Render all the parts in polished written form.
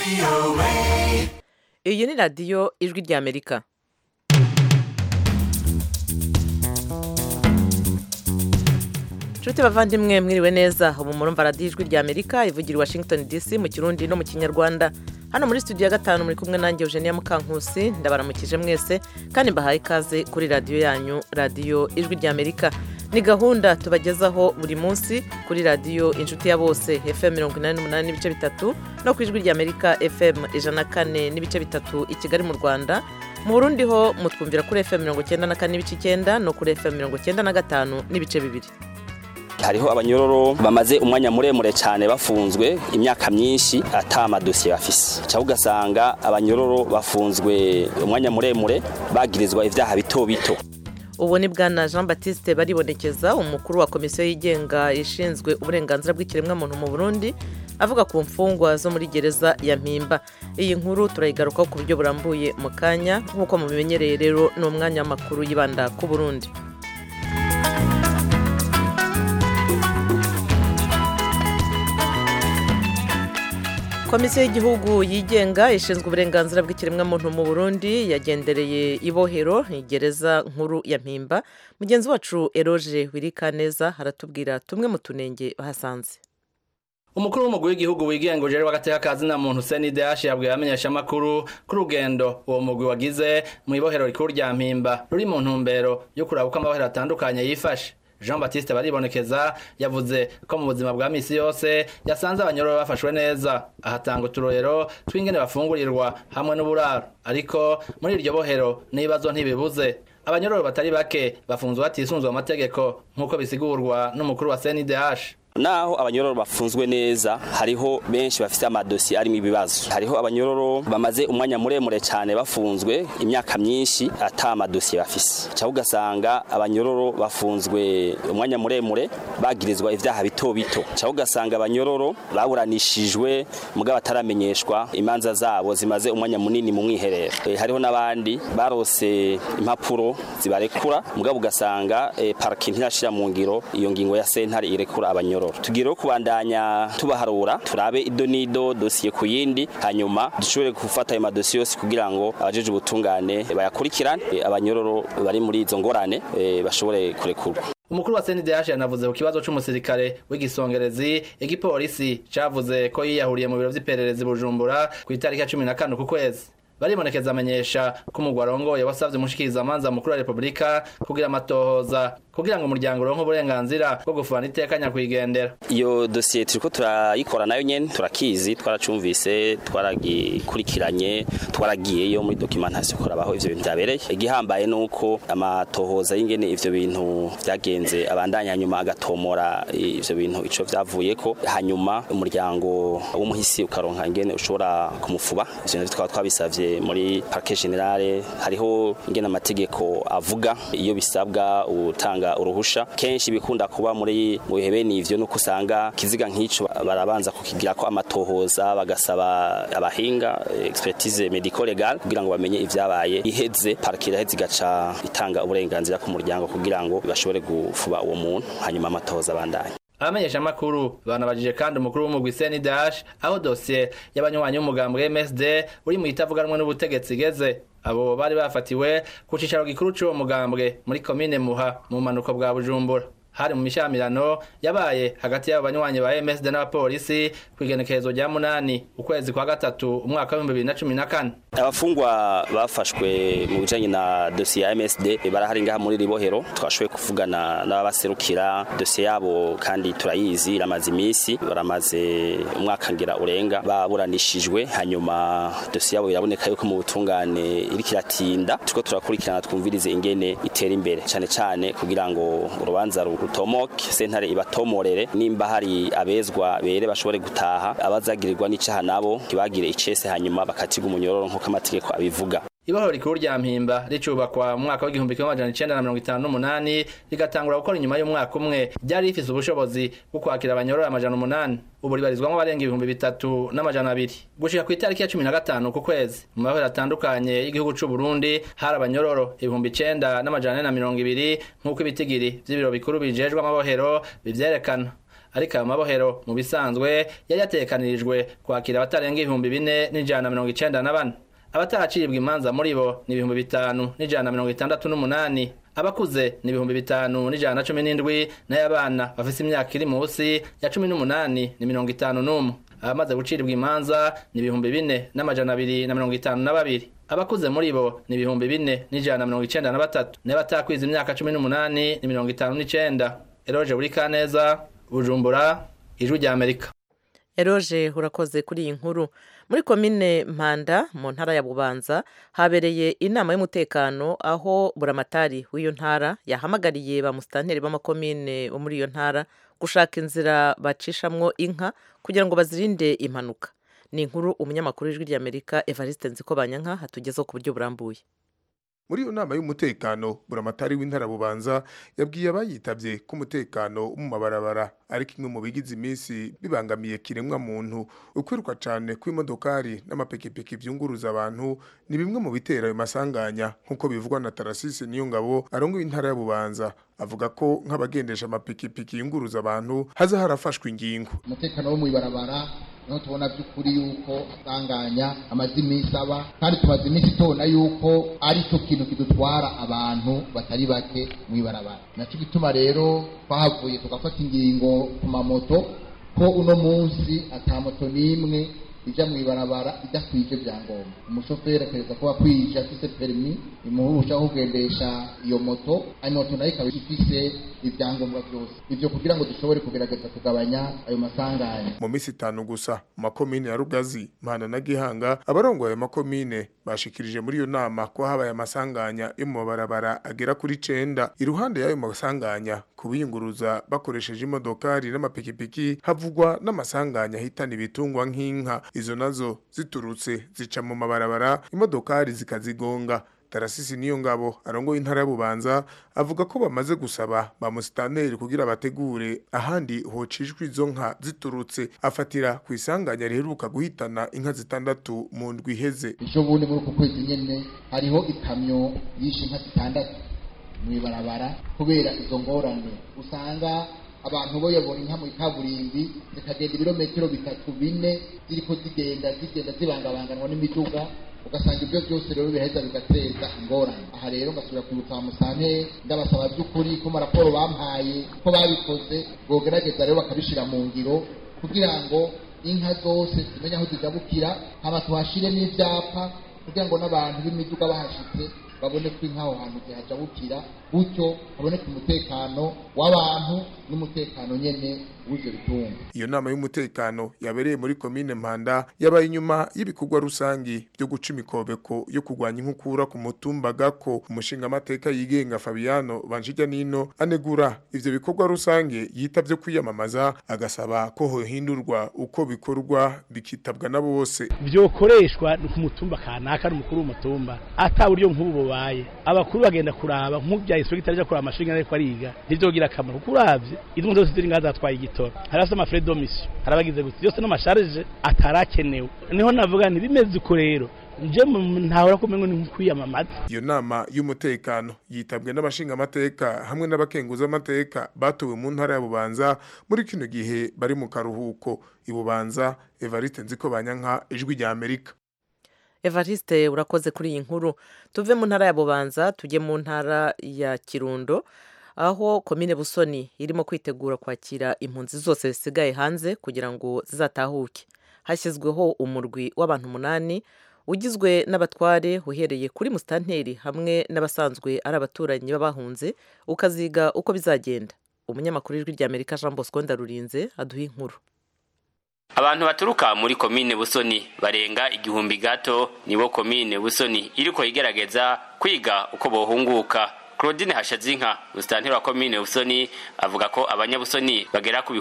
Iyi ni radiyo ijwi ry'Amerika. Nshuti bavandimwe mwiriwe neza, ubu murumva radiyo ijwi ry'Amerika ivugira i Washington DC mu Kirundi no mu Kinyarwanda. Hano muri studio ya 5 muri kumwe nanjye Eugenia Mukankusi, ndabaramukije mwese kandi mbahaye ikaze kuri radiyo yanyu, radiyo ijwi ry'Amerika. Ni gahunda tubagezaho buri munsi kuri radiyo inshuti ya bose FM 88 n'ibice bitatu no ku ijwi ry'Amerika FM 104 n'ibice bitatu i Kigali mu Rwanda. Mu Burundi ho mutwumvira kuri FM 94 n'ibice 9 no kuri FM 95 n'ibice bibiri. Hariho abanyororo bamaze umwanya muremure cyane bafunzwe imyaka myinshi atama dosiye bafise. Cyangwa ugasanga abanyororo bafunzwe umwanya muremure bagirizwa ivyaha bito bito. Ubu ni bwana Jean Baptiste Baribonekeza, umukuru wa komisiyo yigenga ishinzwe uburenganzira bw'ikiremwa muntu mu Burundi, avuga ku mfungwa zo muri gereza ya Mpimba. Iyi nkuru turayigarukaho ku buryo burambuye mu kanya, nk'uko mubimenyereye rero ni umwanya w'amakuru yibanda ku Burundi. Komisiyo y'igihugu yigenga ishinzwe uburenganzira bw'ikiremwa muntu mu Burundi yagendereye ibohero igereza nkuru ya Mpimba. Mugenzi wacu Eroge Wirikaneza haratubwira tumwe mu tunenge bahasanze. Umukuru w'umugwi w'igihugu wigenga ujeri w'agateka kazina muntu CNDH yabwiye amenyesha makuru ku rugendo uwo mugwi wagize mu ibohero rikuru rya Mpimba ruri mu ntumbero yo kuraba uko amabohero atandukanye yifashe. Jean Baptiste Baribonekeza yavuze ko mu buzima bwa misi yose yasanze abanyororo bafashwe neza, ahatanga uturorero tw'ingene bafungurirwa hamwe n'uburaro, ariko muri iryo bohero n'ibibazo ntibibuze. Abanyororo batari bake bafunzwe batisunzwe amategeko nk'uko bisigurwa n'umukuru wa CNDH. Naho abanyororo bafunzwe neza, hariho benshi bafite amadosiye arimo ibibazo. Hariho abanyororo bamaze umwanya muremure cyane bafunzwe imyaka myinshi atama dosiye bafise. Cyangwa ugasanga abanyororo bafunzwe umwanya muremure bagirizwa ivyaha bito bito. Cyangwa ugasanga abanyororo baburanishijwe mugabo bataramenyeshwa imanza zabo zimaze umwanya munini mu mwiherero. Hariho nabandi barose impapuro zibarekura mugabo ugasanga parking ntashira mu ngiro iyo ngingo ya sentare irekura abanyororo. Tugiro kubandanya tubaharura turabe idonido dosiye ku yindi, hanyuma dushobore gufata ayo madosiye yose kugira ngo abajeje ubutungane bayakurikirane, abanyororo bari muri izo ngorane bashobore kurekurwa. Umukuru wa CNDH yanavuze ku kibazo c'umusirikare w'igisongerezi igipolisi cavuze ko yiyahuriye mu biro vy'ipererezi Bujumbura ku itariki 14 ku kwezi. Baribonekeza amenyesha ko umugwi arongoye wasavye umushikirizamanza mukuru wa Republika kugira amatohoza kugira ngo umuryango uronke uburenganzira bwo gufana iteka nyakwigendera. Iyo dosiye turiko turayikora nayo nyene turakizi, twaracumvise, twaragikurikiranye, twaragiyeyo muri documentation korabaho ivyo bintu byabereye. Igihambaye nuko amatohoza y'ingene ivyo bintu vyagenze abandanya nyuma agatomora ivyo bintu ico vyavuyeko, hanyuma umuryango w'umuhisi ukaronka ingene ushobora kumufuba. Ivyo bintu twaba twabisavye muri parquet generale. Hariho ingene amategeko avuga iyo bisabwa utanga uruhusha. Kenshi bikunda kuba muri mu bihebe n'ivyo nuko usanga kiziga nk'ico barabanza kukigira ko amatohoza bagasaba abahinga expertise medico legal kugira ngo bamenye ivyabaye, iheze parquet iheze igaca itanga uburenganzira ku muryango kugira ngo bashobore gufuba uwo muntu, hanyuma amatohoza abandanye. Abamenyesha makuru banabajije kandi umukuru w'umugwi CNDH aho dosiye y'abanywanyi b'umugambwe MSD uri mu itavuganwe n'ubutegetsi igeze. Abo bari bafatiwe ku cicaro gikuru c'uwo mugambwe muri commune Muha mu manuko bwa Bujumbura. Hari mu mishamirano yabaye hagati y'abo banywanyi ba MSD n'abapolisi kwigenekerezo rya 8 ukwezi kwa gatatu umwaka wa 2014. Abafungwa bafashwe mu bijanye na dosiye ya MSD barahari ngaha muri ribohero, twashoboye kuvugana n'abaserukira dosiye yabo kandi turayizi iramaze imisi, baramaze umwaka ngira urenga baburanishijwe, hanyuma dosiye yabo iraboneka yuko mu butungane iri kiratinda. Tuko turakurikirana twumvirize ingene itera imbere cyane cyane kugira ngo urubanza rutomoke, sentare ibatomorere nimba hari abezwa bere bashobore gutaha, abazagirirwa n'icaha nabo kibagire icese hanyuma bakatirwa umunyororo nk'uko amategeko abivuga. Ibohero rikuru rya Mpimba ricubakwa mu mwaka wa 1958 rigatangura gukora inyuma y'umwaka umwe, ryari rifise ubushobozi bwo kwakira abanyororo 800. Ubu ribarizwamo abarenga 3200. Gushika ku itariki ya 15 ku kwezi mu mabohero atandukanye y'igihugu c'u Burundi hari abanyororo 9420 nk'uko ibitigiri vy'ibiro bikuru bijejwe amabohero bivyerekana. ariko ayo mabohero mu bisanzwe yari yatekanirijwe kwakira abatarenga 4,194 abataracibwa imanza muri bo ni 5,168 abakuze ni 5,117 nayo abana bafise imyaka iri munsi ya 18 ni 51 abamaze guciribwa imanza ni 4,252 abakuze muri bo ni 4,193 n'abatakwiza imyaka 18 ni 59. Eroje buri Kaneza, Bujumbura, Ijwi rya Amerika. Eroje urakoze kuri iyi nkuru. Muri komine Mpanda mu ntara ya Bubanza habereye inama y'umutekano aho buramatari w'iyo ntara yahamagariye ba musitanteri b'amakomine bo muri iyo ntara gushaka inzira bacishamwo inka kugira ngo bazirinde impanuka. Ni inkuru umunyamakuru w'Ijwi rya Amerika Evariste Nzikobanyanka hatugezeho ku buryo burambuye. Muri iyo nama y'umutekano buramatari w'intara Bubanza yabwiye abayitavye ko umutekano mu mabarabara ari kimwe mu bigize iminsi bibangamiye kiremwa muntu ukwiruka cyane kw'imodokari n'amapikipiki byunguruza abantu ni bimwe mu bitera ayo masanganya nk'uko bivugwa na Tarasisi Niyongabo arongoye intara ya Bubanza avuga ko nk'abagendesha amapikipiki yunguruza abantu haza harafashwe ingingo. Umutekano wo mu ibarabara no tubona by'ukuri yuko asanganya amazimisi aba kandi tumaze iminsi tubona yuko ari cyo kintu kidutwara abantu batari bake mu ibarabara. Naco gituma rero twahavuye tugafata ingingo ku mamoto ko uno munsi atamoto nimwe ija mu ibarabara idakwije byangombwa. Umushoferi akereza ko akwije afise permis imuhusha kugendesha iyo moto ari moto nayo ikaba ifise ibyangombwa byose. Ivyo kugira ngo dushobore kugerageza kugabanya ayo masanganya. Mu minsi 5 gusa makomine ya Rugazi, Mpanda na Gihanga abarongo ayo makomine bashikirije muri iyo nama ko habaye amasanganya yo mu mabarabara agera kuri 9. Iruhande y'ayo masanganya kubiyunguruza bakoresheje imodokari n'amapikipiki havugwa n'amasanganya hitana ibitungwa nk'inka. Izo nazo ziturutse zica mu mabarabara imodokari zikazigonga. Tarasisi Niyongabo arongoye intara ya Bubanza avuga ko bamaze gusaba ba musitanteri kugira bategure ahandi hocishwe izo nka ziturutse afatira ku isanganya riheruka guhitana inka 6 mu ndwi iheze. Ejo bundi muri uko kwezi nyene hariho ikamyo yishe inka 6 mu ibarabara kubera izo ngorane. Usanga abantu boyobora inka mu kaburimbi zikagenda ibirometero 3-4 ziriko zigenda zibangabanganwa n'imiduga ugasanga ibyo byose rero biheza bigateza ingorane. Aha rero ngasubira kwibutsa musane ndabasaba by'ukuri ko maraporo bampaye ko babikoze bogerageza rero bakabishira mu ngiro kugira ngo inka zose zimenya aho zigabukira haba tuhashire n'ivyapa kugira ngo n'abantu b'imiduga bahashitse babone ko inka aho hantu zihajabukira gutyo haboneka umutekano w'abantu n'umutekano nyene w'ivyo bitunga. Iyo nama y'umutekano yabereye muri komine Mpanda yabaye inyuma y'ibikorwa rusangi byo guca imikobeko yo kurwanya inkukura ku mutumba Gako. Umushinga amateka yigenga Fabiano Banjija Nino anegura ivyo bikorwa rusange yitavye kwiyamamaza agasaba ko hohindurwa uko bikorwa bikitabwa na bose. Byokoreshwa ku mutumba kanaka n'umukuru w'umutumba ata buryo nk'ubu baye abakuru bagenda kuraba nk'ubya inspector aje kuraba amashinga ariko ariga nivyogira akamaro kuravye izo zose ziri ngaza atwaye igitoro harasa ama frais de mission harabagize gutyo yose n'amasharge atarakenewe niho navuga nti bimeze uko rero nje ntahora kumengo ni kwiyamamaza. Iyo nama y'umutekano yitabwe n'abashinga amateka hamwe n'abakenguza amateka batuwe mu ntara ya Bubanza muri kino gihe bari mu karuhuko. Ibubanza Evariste Nzikobanyanka Ijwi rya Amerika. Evariste urakoze kuri iyi nkuru. Tuve mu ntara ya Bubanza tujye mu ntara ya Kirundo aho komine Busoni irimo kwitegura kwakira impunzi zose zisigaye hanze kugira ngo zizatahuke. Hashyizweho umurwi w'abantu 8 ugizwe n'abatware uhereye kuri musitanteri hamwe n'abasanzwe ari abaturanyi b'abahunze ukaziga uko bizagenda. Umunyamakuru w'Ijwi rya Amerika Jean Bosco Ndarurinze aduha inkuru. Abantu baturuka muri komine Busoni barenga 1000 gato nibo komine Busoni iriko igerageza kwiga uko bohunguka. Claudine Hashazinka musitanteri wa komine Busoni avuga ko abanyabusoni bagera ku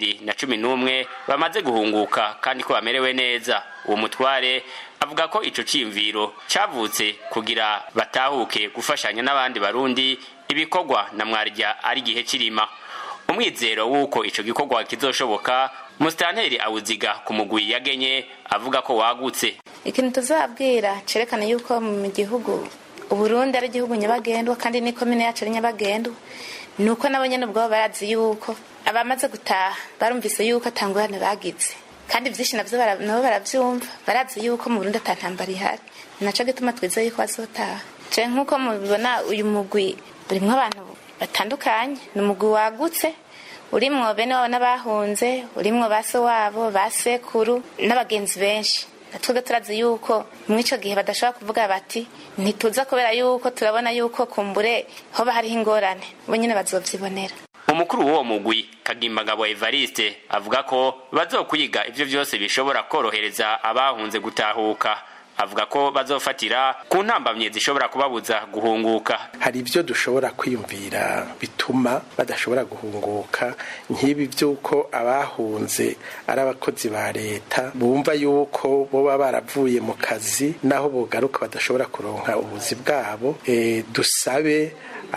2011 bamaze guhunguka kandi ko bamerewe neza. Uwo mutware avuga ko ico cimviro cavutse kugira batahuke gufashanya n'abandi barundi ibikorwa na mwarya ari gihe kirima. Umwizero wuko ico gikorwa kizoshoboka musitanteri awuziga ku mugwi yagenye avuga ko wagutse. Ikintu tuzabwira cerekana yuko mu gihugu Uburundi ari igihugu nyabagendwa kandi ni komine yacu ari nyabagendwa nuko nabo nyene ubwo barazi yuko abamaze gutaha barumvise yuko atangurane bagize kandi byinshi navyo nabo baravyumva barazi yuko mu Burundi atantambara ihari naco gituma twizeye yuko azotaha je nkuko mubibona uyu mugwi urimwo abantu batandukanye ni umugwi wagutse urimwo bene wabo n'abahunze urimwo baso wabo basekuru n'abagenzi benshi natwe turazi yuko mw'ico gihe badashobora kuvuga bati ntituza kubera yuko turabona yuko kumbure hoba hariho ingorane bo nyene bazovyibonera. Umukuru w'uwo mugwi Kagimbagabo Evariste avuga ko bazokwiga ivyo vyose bishobora korohereza abahunze gutahuka. Avuga ko bazofatira ku ntambamye zishobora kubabuza guhunguka. Hari ivyo dushobora kwiyumvira bituma badashobora guhunguka nk'ibi vyuko abahunze ari abakozi ba leta bumva yuko boba baravuye mu kazi naho bogaruka badashobora kuronka ubuzi bwabo. Dusabe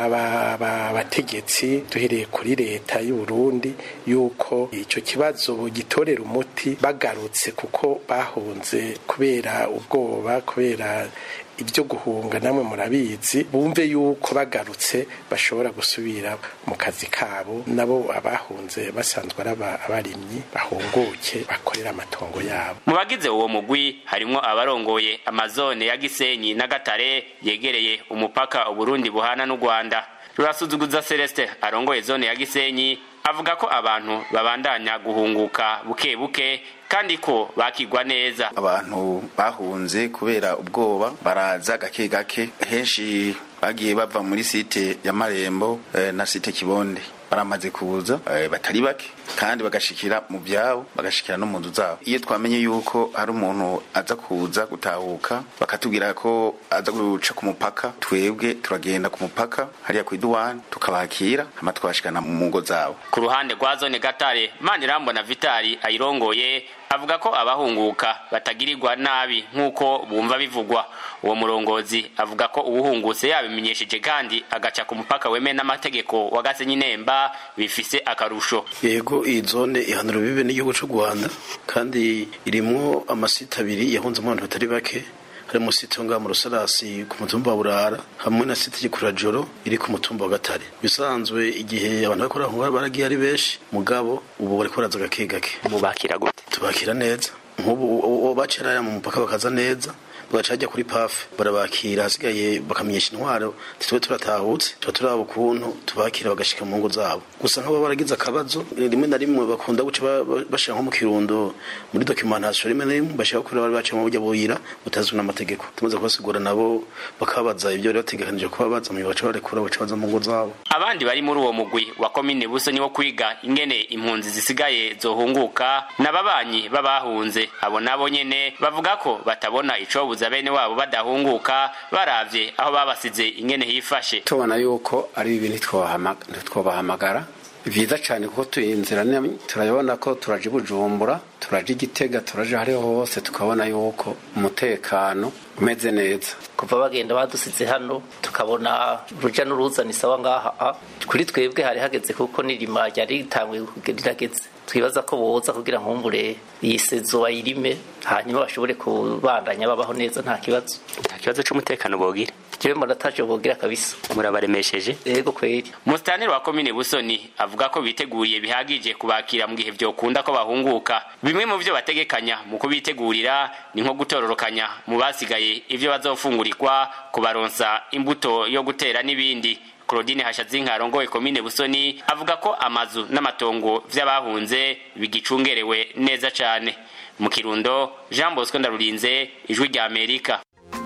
abategetsi duhereye kuri leta y'u Burundi yuko ico kibazo gitorera umuti bagarutse kuko bahunze kubera ubwoba kubera ibyo guhunga namwe murabizi bumve yuko bagarutse bashobora gusubira mu kazi kabo nabo abahunze basanzwe abarimyi bahunguke bakorera amatongo yabo. Mu bagize uwo mugwi harimo abarongoye amazone ya Gisenyi na Gatare yegereye umupaka Uburundi buhana n'u Rwanda. Rurasuzuguza Celeste arongoye zone ya Gisenyi avuga ko abantu babandanya guhunguka buke buke kandi ko bakigwa neza. Abantu bahunze kubera ubwoba baraza gake gake henshi bagiye bava muri site ya Marembo na site Kibonde baramaze kuza batari bake kandi bagashikira mu byabo bagashikira no mu nzu zabo. Iyo twamenye yuko hari umuntu aza kuza gutahuka bakatubwira ko aza guca ku mupaka twebwe turagenda ku mupaka hariya ku iduwani tukabakira hama twashikana mu ngo zabo. Ku ruhande rwa zone Gatare Manirambona Vitali ayirongoye avuga ko abahunguka batagirirwa nabi nkuko bumva bivugwa. Uwo murongozi avuga ko ubuhungutse yabimenyesheje kandi agaca ku mupaka weme n'amategeko wa Gasenyi Nemba bifise akarusho. Yego iyi zone ihanura bibe n'igihugu cy'u Rwanda kandi irimwo amasite abiri yahunze abantu batari bake. Harimo site nga mu Rusarasi ku mutumba wa Burara hamwe na site y'Ikurajoro iri ku mutumba wa Gatare. Bisanzwe igihe abantu bakora aho baragiye ari benshi mugabo ubu bari koraza gake gake. Mubakira gute? Tubakira neza. Nk'ubu baceraya mu mupaka bakaza neza bagacajya kuri PAF barabakira hasigaye bakamenyesha intwaro titwe turatahutse turaba ukuntu tubakira bagashika mu ngo zabo. Gusa nk'abo baragize akabazo rimwe na rimwe bakunda guca bashira nko mu Kirundo muri documentation rimwe na rimwe bashaka kuri bari baca mu buryo boyira utazwe n'amategeko tumaze kubasigura nabo bakabaza ibyo bari bategekanije kubabaza mu baca barekura baca baza mu ngo zabo. Abandi bari muri uwo mugwi wa komine Busoni wo kwiga ingene impunzi zisigaye zohunguka n'ababanyi babahunze abo nabo nyene bavuga ko batabona ico bene wabo badahunguka baravye aho babasize ingene hifashe. Tubona yuko ari ibintu twobahamagara vyiza cyane kuko tuyinzira turayibona ko turaje Bujumbura turaje Gitega turaje hariho hose tukabona yuko umutekano umeze neza. Kuva bagenda badusize hano tukabona ruja n'uruza ni sawa ngaha kuri twebwe hari hageze kuko nirima ryari ritangwe kugerageza twibaza ko boza kugira nkumbure yisezo bayirime hanyuma bashobore kubandanya babaho neza nta kibazo cy'umutekano bogira. Jewe murataje bogira kabisa murabaremesheje. Yego kweri. Mustaneri wa komine Busoni avuga ko biteguriye bihagije kubakira mu gihe byo kunda ko bahunguka. Bimwe mu byo bategekanya mu kubitegurira ni nko gutororokanya mu basigaye ivyo bazofungurirwa kubaronsa imbuto yo gutera n'ibindi. Claudine Hashazinka arongoye komine Busoni avuga ko amazu n'amatongo vy'abahunze bigicungerewe neza cyane. Mu Kirundo Jean Bosco Ndarurinze Ijwi rya Amerika.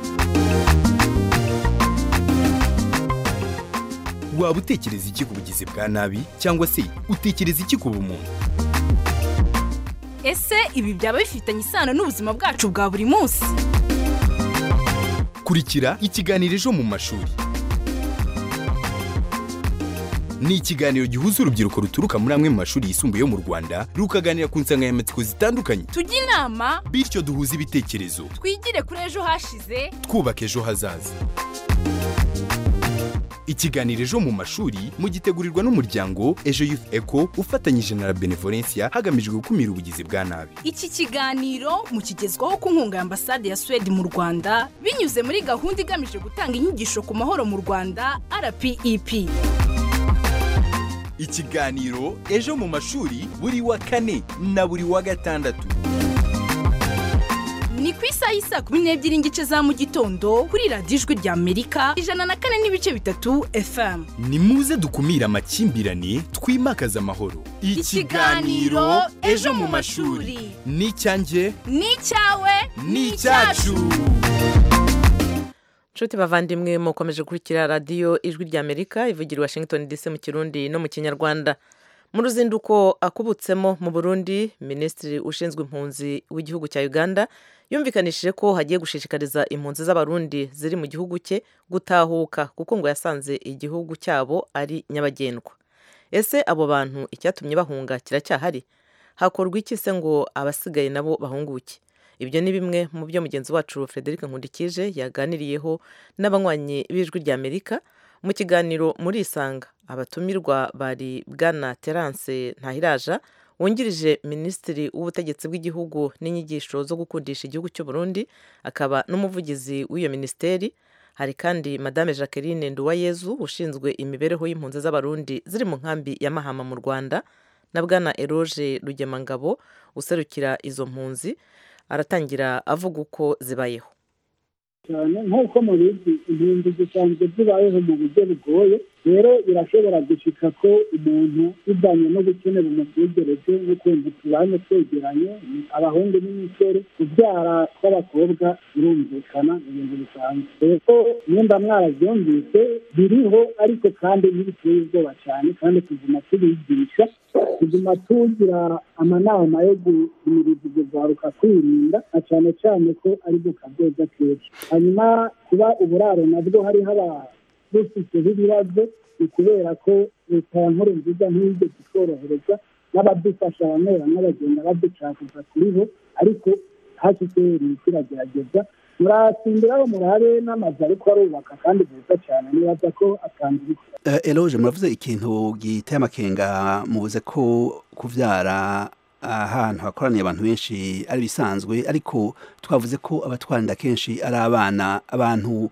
Waba utekereza iki ku bugizi bwa nabi cyangwa se utekereza iki ku bumuntu? Ese ibi byaba bifitanye isano n'ubuzima bwacu bwa buri munsi? Kurikira ikiganiro Ejo mu mashuri. Ni ikiganiro gihuza urubyiruko ruturuka muri amwe mu mashuri yisumbuye yo mu Rwanda rukaganira ku nsanganyamatsiko zitandukanye. Tujye inama bityo duhuze ibitekerezo. Twigire kuri ejo hashize twubaka ejo hazaza. Ikiganiro Ejo mu mashuri mugitegurirwa n'umuryango Ejo Youth Eco ufatanyije na Benevolencia hagamijwe gukumira ubugizi bwa nabi. Iki kiganiro mukigezwaho ku nkunga ya Ambasade ya Sweden mu Rwanda binyuze muri gahunda igamije gutanga inyigisho ku mahoro mu Rwanda RPEP. ikiganiro ejo mu mashuri buri wa kane na buri wa gatandatu. Ni ku isaha y'isa 12:15 za mu gitondo kuri radiyo Ijwi rya Amerika 104.3 FM. Ni muze dukumira amakimbirane twimakaza amahoro. Ikiganiro ejo mu mashuri ni cyanjye ni cyawe ni cyacu. Nshuti bavandimwe mukomeje gukurikira radiyo Ijwi rya Amerika ivugira Washington DC mu Kirundi no mu Kinyarwanda. Mu ruzinduko akubutsemo mu Burundi, Minisitiri ushinzwe impunzi w'igihugu cya Uganda yumvikanishije ko hagiye gushishikariza impunzi z'abarundi ziri mu gihugu cye gutahuka kuko ngo yasanze igihugu cyabo ari nyabagendwa. Ese abo bantu icyatumye bahunga kiracyahari? Hakorwa iki se ngo abasigaye nabo bahunguke? Ibyo ni bimwe mu byo mugenzi wacu Frederic Nkundikije yaganiriyeho n'abanywanyi b'Ijwi rya Amerika mu kiganiro muri Isanga. Abatumirwa bari Bwana Terence Ntahiraja wungirije Minisitiri w'ubutegetsi bw'igihugu n'inyigisho zo gukundisha igihugu cy'u Burundi, akaba n'umuvugizi w'iyo ministeri. Hari kandi Madame Jacqueline Nduwayezu ushinzwe imibereho y'impunzi z'abarundi ziri mu nkambi ya Mahama mu Rwanda, na Bwana Eroge Rugemangabo userukira izo mpunzi. Aratangira avuga uko zibayeho. cyane nk'uko mubizi impunzi zisanzwe zibayeho mu buryo bugoye, rero birashobora gushika ko umuntu bivanye no gukenera umubyegereze n'ukuntu tubanye twegeranye, abahungu n'imisore kubyara kw'abakobwa birumvikana ibintu bisanzwe. Rero nimba mwarabyumvise biriho, ariko kandi ntibiteye ubwoba cyane, kandi tuguma tubigisha, tuguma tugira amanama yo guhimiriza ibyo byaruka kwirinda, na cyane cyane ko ari bwo kazoza kenshi. Hanyuma kuba uburaro nabwo hariho abadufiteho ibibazo, ni kubera ko leta ya Nkurunziza ntiyigeze itworohereza, n'abadufasha bamwe bamwe bagenda baducakuza kuriho, ariko HCR iragerageza. Murasimbiraho murabe n'amazu ariko arubaka kandi beza cyane, nibaza ko atandukanye. Eloge, muravuze ikintu giteye amakenga, muvuze ko kuvyara ahantu hakoraniye abantu benshi ari bisanzwe, ariko twavuze ko abatwarira kenshi ari abana. Abantu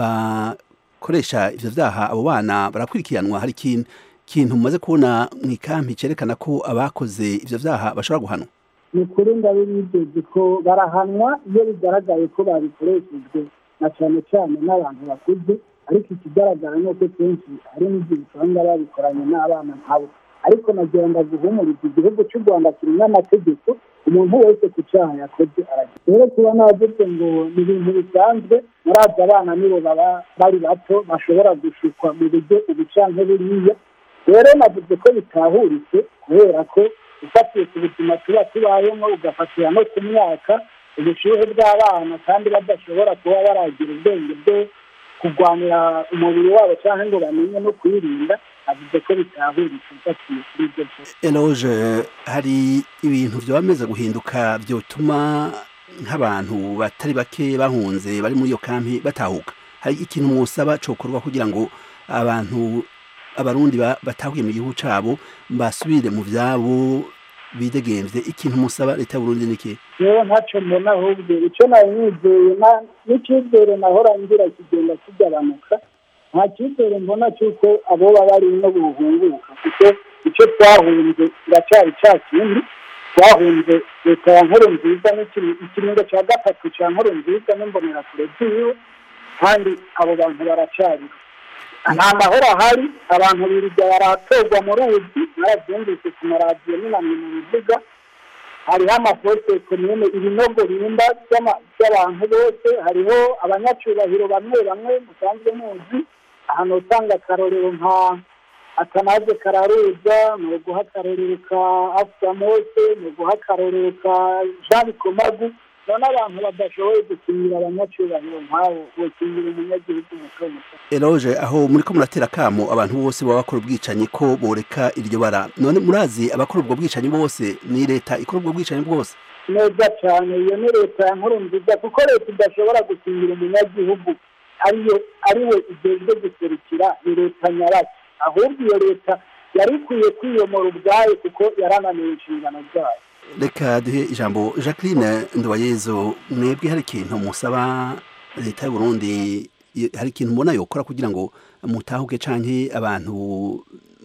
bakoresha ivyo vyaha, abo bana barakurikiranwa? Hari ikintu mumaze kubona mu ikampi cerekana ko abakoze ivyo vyaha bashobora guhanwa? Ni kuri ndabizeze ko barahanwa iyo bigaragaye ko babikoreshejwe, na cyane cyane n'abantu bakuze, ariko ikigaragara ni uko kenshi hari n'igihe usanga babikoranye n'abana nkabo. Ariko nagenda guhumuriza igihugu cy'u Rwanda kirimo amategeko, umuntu wese ku cyaha yakoze aragira. Rero kuba navuze ngo ni ibintu bisanzwe, murazi abana nibo baba bari bato bashobora gushukwa mu buryo ubucanke buriya. Rero navuze ko bitahuritse kubera ko ufatiye ku buzima tuba tubayemo, ugafatira no ku myaka, ubushyuhe bw'abana, kandi badashobora kuba baragira ubwenge bwo kurwanira umubiri wabo cyangwa ngo bamenye no kwirinda, avuze ko bitahuritse ufatiye kuri ibyo byose. Eloge, hari ibintu byabameze guhinduka byotuma nk'abantu batari bake bahunze bari muri iyo kampi batahuka? Hari ikintu musaba cokorwa kugira ngo abarundi batahuye mu gihugu cabo basubire mu vyabo bidegemvye? Ikintu musaba leta y'u Burundi niki? Rero ntaco mbona, ahubwo ico nari nizeye n'icyizere nahora ngira kigenda kigabanuka. Nta cyizere mbona cy'uko abo baba bari no guhunguka, kuko icyo twahunze kiracyari cya kindi. Twahunze leta ya Nkurunziza n'ikiringo cya gatatu cya Nkurunziza n'imbonerakure ziwe, kandi abo bantu baracyariho. Nta mahoro ahari, abantu birirwa baratorwa mu ruzi, mwarabyumvise ku maradiyo n'inamwe mu bivuga. Hariho amafoto komune, ibinogo birimba by'abantu bose, hariho abanyacyubahiro bamwe bamwe musanzwe muzi. Ahantu usanga akarorero nka Atanaze Kararuza, ni uguha akarorero ka Afsa Mose, ni uguha akarorero ka Jean Bikomagu. None abantu badashoboye gukinira abanyacyubahiro nk'abo, bokinira umunyagihugu muto muto. Eloge, aho muriko muratera kamo abantu bose baba bakora ubwicanyi ko boreka iryo bara. None murazi abakora ubwo bwicanyi bose ni leta ikora ubwo bwicanyi bwose? Neza cyane, iyo ni leta ya Nkurunziza, kuko leta idashobora gukingira umunyagihugu ariwe igezwe guserukira, ni leta nyabaki. Ahubwo iyo leta yari ikwiye kwiyomora ubwayo kuko yarananiwe inshingano zayo. Reka duhe ijambo Jacqueline Nduwayezu, mwebwe hari ikintu musaba leta y'u Burundi? Hari ikintu mubona yokora kugira ngo mutahuke canke abantu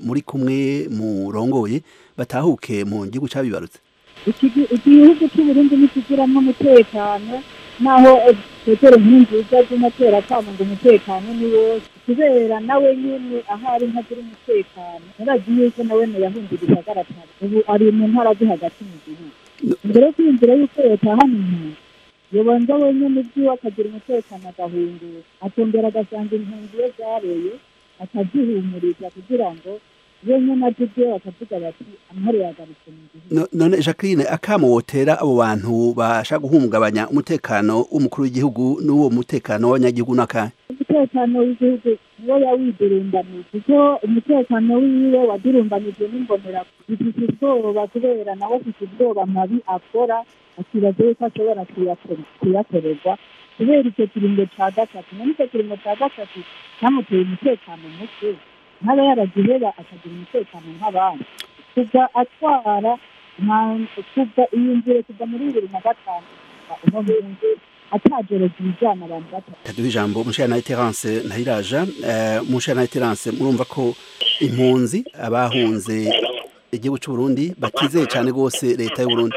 muri kumwe murongoye batahuke mu gihugu cabibarutse igihugu cy'uburundi nikigiramo umutekano naho petero nkurunziza z'amatera kama ngo umutekano ni wose kubera nawe nyene ahari ntagira umutekano murazi yuko nawe yahungira igisagara ubu ari mu ntara zo hagati mu gihugu mbere kwinjira yuko yotahana impunzi yobanza wenyene ibyiwe akagira umutekano agahungura atongera agasanga impunzi iyo zareye akazihumuriza kugira ngo wenyene ajye akavuga bati amahoro yagarutse mu gihugu. None Jacqueline akamo wotera abo bantu basha guhungabanya umutekano w'umukuru w'igihugu n'uwo mutekano w'abanyagihugu n'akahe? Umutekano w'igihugu niwo yawidurumbanije kuko umutekano wiwe wadurumbanije n'imbonera bifite ubwoba kubera nawe afite ubwoba mabi akora akibaza yuko ashobora kuyakorerwa kubera icyo kiringo ca gatatu none icyo kiringo ca gatatu cyamuteye umutekano muke ntaba yaragiheba akagira umutekano nk'abandi kuva atwara kuva iyumvire kuva muri 2005 umuhungu atajero zijana abantu batatu taduha ijambo umushana Terence Ntahiraja umushana Terence murumva ko impunzi abahunze igihugu cy'u Burundi batizeye cyane gose leta y'u Burundi.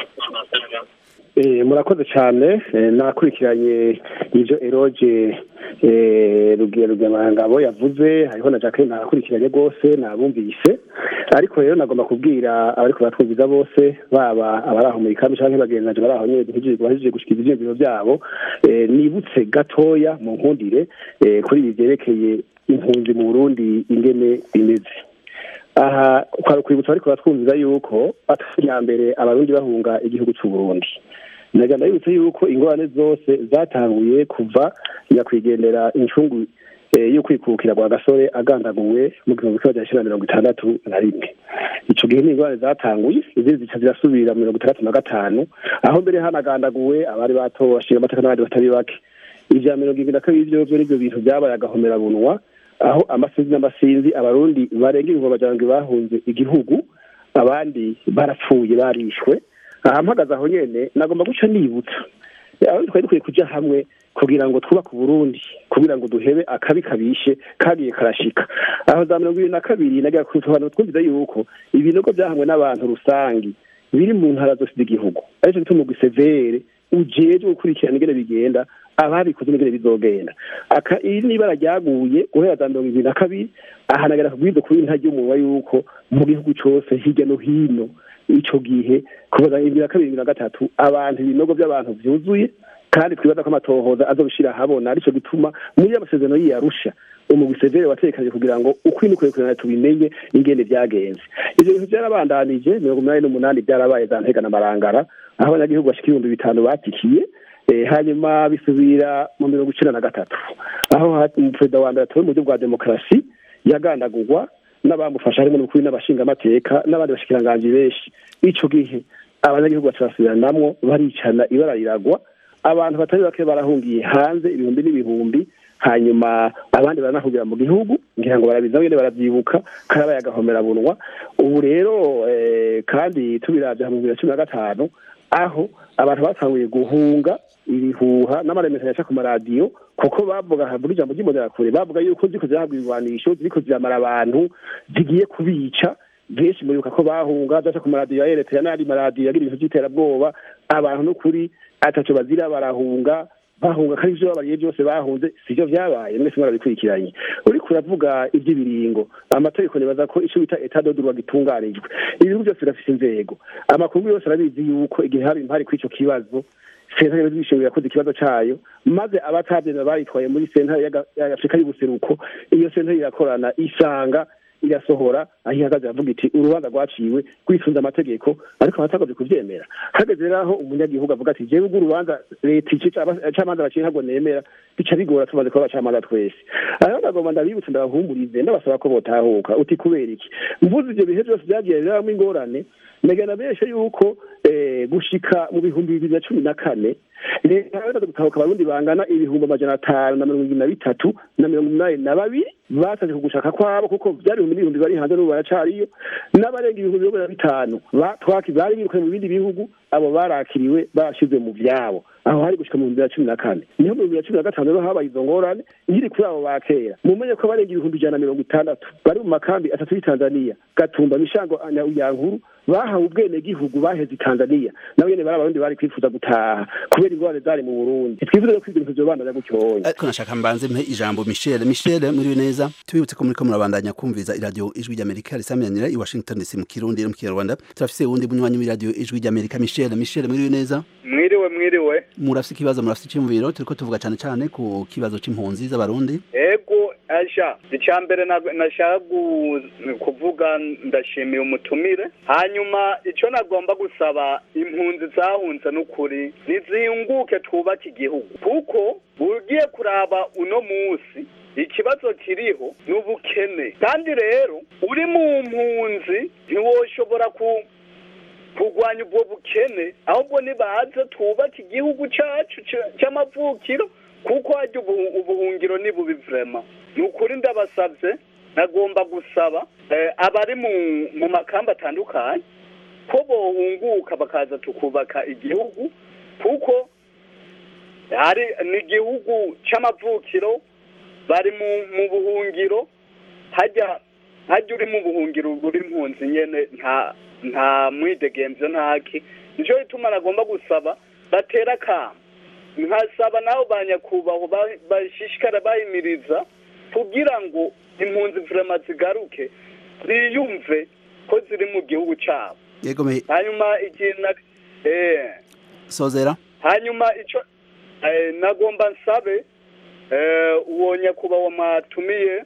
Murakoze cyane nakurikiranye ivyo Eroge Rugemangabo yavuze hariho na Jacqueline nakurikiranye gose nabumvise ariko rero nagomba kubwira abari kubatwumviza bose baba abaraho muri kambi canke bagendaje baraho nyene duhije gushikira ivyiyumviro byabo nibutse gatoya mu nkundire kuri bivyerekeye impunzi mu Burundi ingene bimeze. Aha kwibutsa ariko batwumviza yuko atya mbere abarundi bahunga igihugu cy'u Burundi naganda yibutse yuko ingorane zose zatanguye kuva nyakwigendera incungu yo kwikukira kwa gasore agandaguwe mu 1961 ico gihe ingorane zatanguye izi zica zirasubira mu 1965 aho mbere hanagandaguwe abari batoshe amateka n'abandi batari bake ivya 2022 byo nibyo bintu byabaye agahomera bunwa aho amasinzi abarundi barenga ibihumbi bajyange bahunze igihugu abandi barapfuye barishwe ahamagaza aho nyene nagomba guca nibutsa aho twari dukwiye kuja hamwe kugira ngo twubake Burundi kugira ngo duhebe akabi kabishe kagiye karashika aho za 2022 nagira kutuhana twumviza yuko ibinogo byahamwe n'abantu rusangi biri mu ntara zose z'igihugu ariko gituma gusevere ujeje gukurikirana ingene bigenda ababikoze ingene bizogenda niba ryaguye guhera za 2022 ahanagara kubwiza kuri ntajye umunwa yuko mu gihugu cyose hirya no hino ico gihe kuva 2023 abantu ibinogo by'abantu byuzuye kandi twibaza ko amatohoza azobishira habona arico gituma muri amasezerano y'Arusha umugwisevere watekanye kugira ngo ukwinukuye kurana tubimenye ingene byagenze ivyo bintu byarabandanije 2018 byarabaye za ntega na marangara aho abanyagihugu bashika 500 batikiye hanyuma bisubira mu 1993 aho umuperezida wa mbere atowe mu buryo bwa demokarasi yagandagurwa n'abamufasha harimo n'ukuri n'abashinga amateka n'abandi bashikiranganje benshi ico gihe abanyagihugu batarasubiranamwo baricana ibara riragwa abantu batari bake barahungiye hanze ibihumbi n'ibihumbi hanyuma abandi baranahugira mu gihugu ngira ngo barabiza ngene baravyibuka karabaye agahomera bunwa ubu rero kandi tubiravye mu 2015 aho abantu batanguye guhunga ibihuha n'amaremesha yaca ku maradiyo kuko bavuga haburi jambo ry'imodera kure bavuga yuko ziko zahabwa ibwanisho ziko ziramara abantu zigiye kubica benshi muribuka ko bahunga zaca ku maradiyo ya RT n'andi maradiyo yagira ibintu by'iterabwoba abantu no kuri ataco bazira barahunga bahunga kandi ivyo babariye byose bahunze sivyo vyabaye mwese mwarabikurikiranye uri kuravuga iby'ibiringo amategeko nibaza ko ico bita etat de droit gitunganijwe ibihugu byose birafise inzego amakuru yose arabizi yuko igihe hari impari kw'ico kibazo sentare y'ibishingiro yakoze ikibazo cayo maze abatabyenda bayitwaye muri sentare ya Afrika y'ubuseruko iyo sentare irakorana isanga irasohora aho ihagaze avuga iti urubanza rwaciwe kwisunza amategeko ariko abatagoze kuvyemera hageze rero umunyagihugu avuga ati jewe urubanza leta icamanza baciye ntabwo nemera bica bigora tumaze kuba abacamanza twese aho ndagomba ndabibutsa ndabahumurize ndabasaba ko botahuka uti kubera iki mvuze ivyo bihe byose byagiye biramwo ingorane megana beshe yuko gushika mu 2014 leta y'u gutahuka abarundi bangana 523 na 82 basaje kugushaka kwabo kuko byari mu bihumbi bari hanze n'ubu baracariyo n'abarenga 2005 batwaki bari birukaye mu bindi bihugu abo barakiriwe bashyizwe mu vyabo aho hari gushika mu 2014 niho mu 2015 rero habaye izo ngorane nkiri kuri abo bakera mumenye ko barenga 160 bari mu makambi atatu yi Tanzania Gatumba Mishango Nyankuru bahawe ubwene gihugu baheze Tanzania nawe nyene barabarundi bari kwifuza gutaha kubera ingorane zari mu Burundi twifuza ko ibintu byobana bya gutyoye ariko nashaka mbanze mpe ijambo Michel muri neza tubibutse ko muri ko murabandanya kumviza iradio ijwi ry'Amerika risamyanira i Washington DC mu Kirundi no mu Kinyarwanda turafise uwundi bunywanyi w'iradio ijwi ry'Amerika Michel muri neza mwiriwe murafise ikibazo murafise cyumviro turiko tuvuga cyane ku kibazo c'impunzi z'abarundi ego aja icambere nashaka kuvuga ndashimiye umutumire hanyuma ico nagomba gusaba impunzi zahunze n'ukuri niziyunguke twubaka igihugu kuko ugiye kuraba uno musi ikibazo kiriho n'ubukene kandi rero uri mu mpunzi ntiwoshobora kurwanya ubwo bukene ahubwo nibaze twubaka igihugu cacu c'amavukiro kuko hajya ubuhungiro ni bubi vrema nukuri ndabasavye nagomba gusaba abari mu makamba atandukanye ko bohunguka bakaza tukubaka igihugu kuko ni igihugu c'amavukiro bari mu buhungiro hajya uri mu buhungiro uri impunzi nyene nta mwidegemvyo ntaki nico bituma nagomba gusaba batera akamo nkasaba nabo banyakubaho bashishikara bahimiriza kugira ngo impunzi vrema zigaruke ziyumve ko ziri mu gihugu cabo hanyuma ikintu sozera hanyuma ico nagomba nsabe uwo nyakubaho matumiye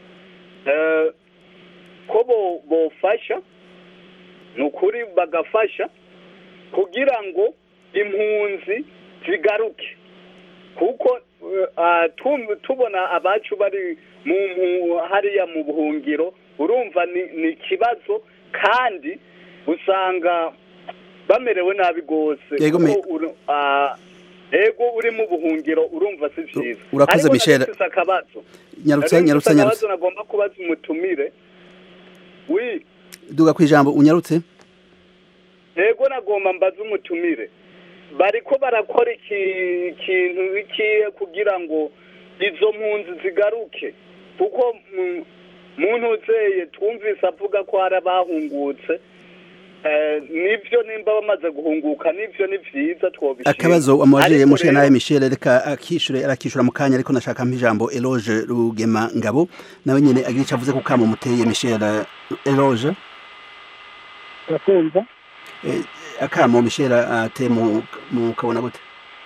ko bofasha nukuri bagafasha kugira ngo impunzi zigaruke kuko tubona abacu bari hariya mu buhungiro urumva ni ikibazo kandi usanga bamerewe nabi gose ego uri mu buhungiro urumva si vyiza urakoze Michel nyarutse nagomba kubaza umutumire duga kwijambo unyarutse ego nagomba mbaza umutumire bariko barakora ikintu ikihe kugira ngo izo mpunzi zigaruke kuko muntu uzeye twumvise avuga ko hari abahungutse nivyo nimba bamaze guhunguka nivyo ni vyiza twobishima akabazo amwaje mushe naye Michel reka arakishura mu kanya ariko nashaka mpijambo Eloge Rugema Ngabo nawe nyene agica avuze ko kama muteye Michel Eloge urakumva akamo Michel ate mu kabona gute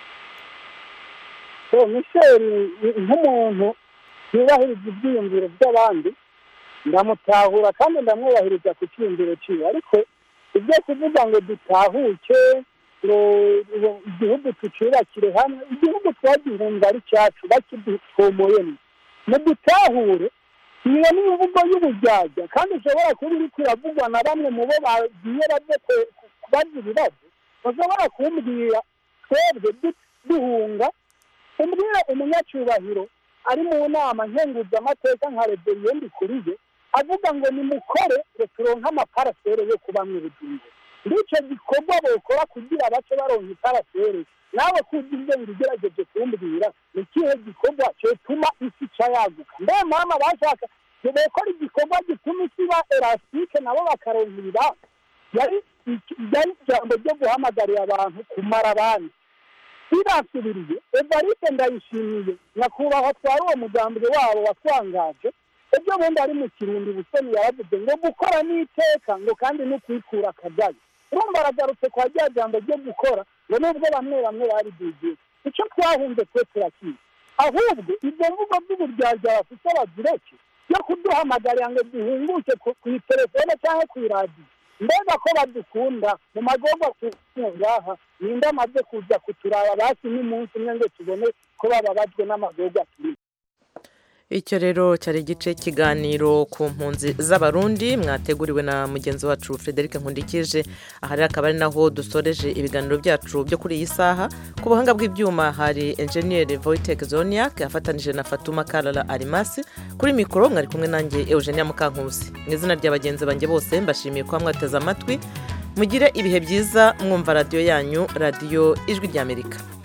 Michel nk'umuntu yubahiriza ibyiyumviro by'abandi ndamutahura kandi ndamwubahiriza ku cyiyumviro ciwe ariko ibyo kuvuga ngo dutahuke ngo igihugu tucubakire hamwe igihugu twagihunga ari cyacu bakidutwomoyemo mudutahure niyo ni imvugo y'ubujyajya kandi ushobora kuba iri kuravugwa na bamwe mu bo bagiye baje kubaza ibibazo bashobora kumbwira twebwe duhunga umbwira umunyacyubahiro ari mu nama nkenguzamateka nka reberiyo ndikuriye avuga ngo nimukore turonke amaparasere yo kubamwe ubugingo ndico gikorwa bokora kugira bace baronka iparasere nawe kugira ibyo birigerageje kumbwira ni kihe gikorwa cyotuma isi cayaguka mbe mama bashaka bokora igikorwa gituma isi ba elastike nabo bakaronka ibibanza yari ijambo ryo guhamagarira abantu kumara abandi birasubiriye Evariste ndayishimiye nyakubahwa twari uwo mugambwe wabo watwangaje ibyo bundi ari mu kirundi busoni yaravuze ngo gukora n'iteka ngo kandi no kwikura akajyayo urumva aragarutse kwa rya jambo ryo gukora ngo nubwo bamwe bari bigiye icyo twahunze twe turakiye ahubwo ibyo mvugo by'uburyarya bafite abazireke yo kuduhamagarira ngo duhunguke ku telefone cyangwa ku iradiyo mbega ko badukunda mu magorwa ngaha ninde amaze kuza kuturaba basi n'umunsi umwe ngo tubone ko bababajwe n'amagorwa turi icyo rero cyari igice kiganiro ku mpunzi z'abarundi mwateguriwe na mugenzi wacu Frederic Nkundikije aha rero akaba ari naho dusoreje ibiganiro byacu byo kuri iyi saha ku buhanga bw'ibyuma hari engineer Wojtek Zoniak afatanije na Fatuma Kalala Arimasi kuri mikoro mwari kumwe nanjye Eugenia Mukankusi mu izina ry'abagenzi banjye bose mbashimiye ko mwateze amatwi mugire ibihe byiza mwumva radiyo yanyu radiyo ijwi ry'Amerika.